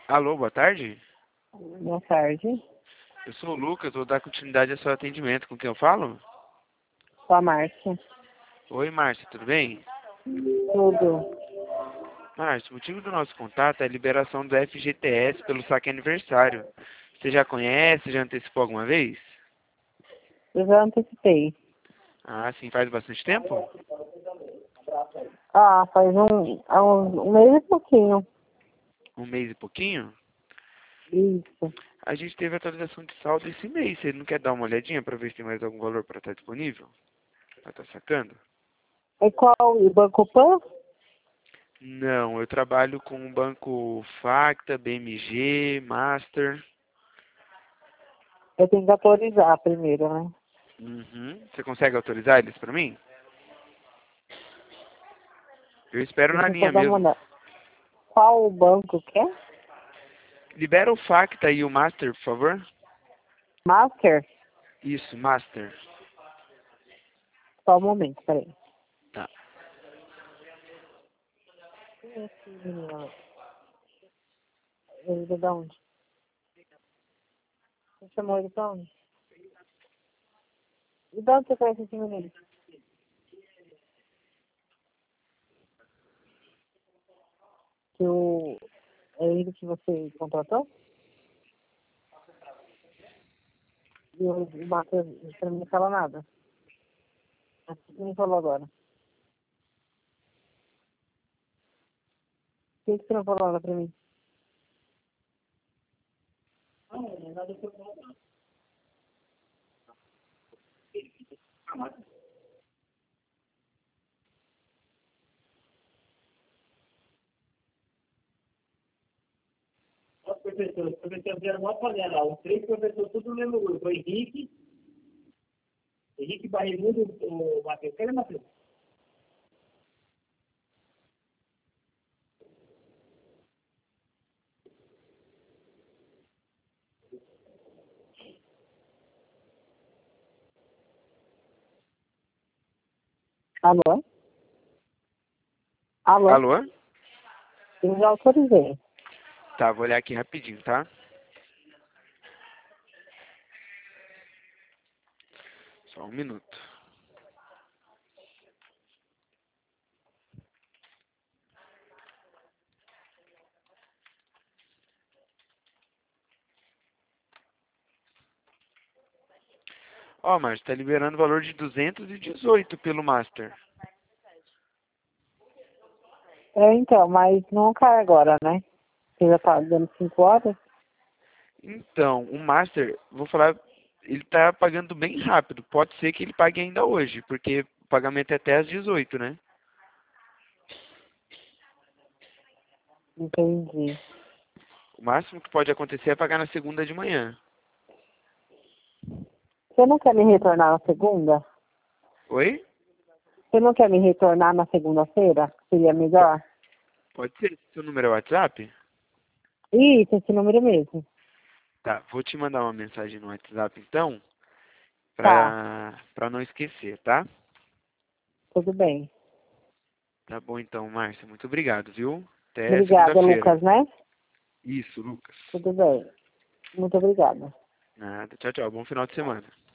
Alô, boa tarde. Boa tarde. Eu sou o Lucas, vou dar continuidade ao seu atendimento. Com quem eu falo? Sou a Márcia. Oi, Márcia, tudo bem? Tudo. Márcia, o motivo do nosso contato é a liberação do FGTS pelo saque aniversário. Você já conhece, já antecipou alguma vez? Eu já antecipei. Ah, sim, faz bastante tempo? Faz um mês e pouquinho. Um mês e pouquinho? Isso. A gente teve atualização de saldo esse mês. Você não quer dar uma olhadinha para ver se tem mais algum valor para estar disponível? Para estar sacando? E qual? O Banco Pan? Não, eu trabalho com o banco Facta, BMG, Master. Eu tenho que autorizar primeiro, né? Uhum. Você consegue autorizar eles para mim? Eu espero na Deixa eu só linha dar uma mesmo. olhada. Qual o banco que é? Libera o Facta e o Master, por favor. Master? Isso, Master. Só um momento, peraí. Tá. Quem é esse menino? Ele é de onde? Você chamou ele pra onde? E de onde você conhece esse menino? É ele que você contratou? E o Master, você não me fala nada. Você me falou agora. Por que você não falou nada pra mim? Os professores vieram uma panela lá. Os três professores, tudo no mesmo grupo. O Henrique Barrigudo, o Matheus. Cadê o Matheus? Alô? Alô? Alô? Eu já autorizei. Tá, vou olhar aqui rapidinho, tá? Só um minuto. Ó, Márcio, tá liberando o valor de 218 pelo Master. Então, mas não cai agora, né? Você já tá dando 5 horas? Então, o Master, vou falar, ele tá pagando bem rápido. Pode ser que ele pague ainda hoje, porque o pagamento é até às 18, né? Entendi. O máximo que pode acontecer é pagar na segunda de manhã. Você não quer me retornar na segunda? Oi? Você não quer me retornar na segunda-feira? Seria Po- melhor? Pode ser? Seu número é WhatsApp? Isso, esse número mesmo. Tá, vou te mandar uma mensagem no WhatsApp então, Tá, pra não esquecer, tá? tudo bem. Tá bom então, Márcia. Muito obrigado, viu? Até Obrigada, segunda-feira. Lucas, né? Isso, Lucas. Tudo bem. Muito obrigada. Nada. Tchau, tchau. Bom final de semana.